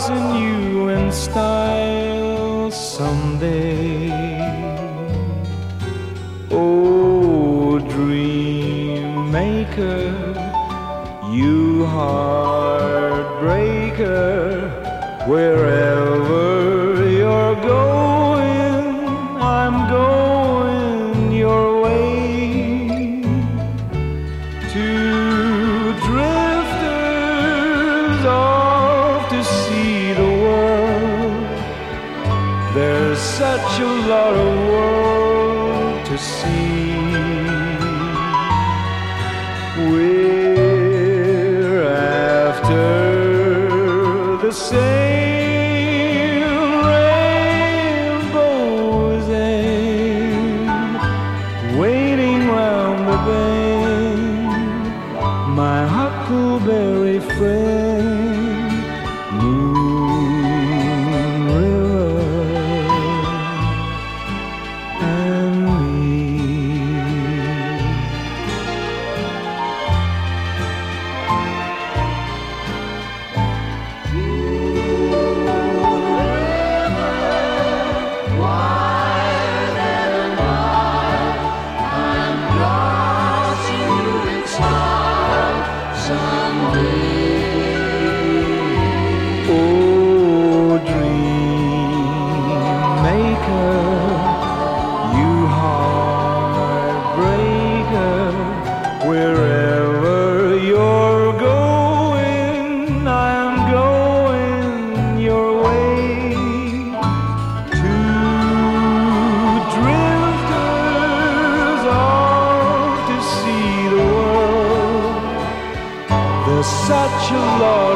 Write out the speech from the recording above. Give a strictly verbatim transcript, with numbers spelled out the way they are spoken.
in you in style someday. Oh, dream maker, you heartbreaker, wherever you're going, I'm going your way. Two drifters off to see the world. There's such a lot of world to see. We're after the same rainbow's end, waiting round the bend, my huckleberry friend, Moon River and me. Oh, dream maker, you heartbreaker, wherever you're going, I'm going your way. Two drifters off to see the world. There's such a lot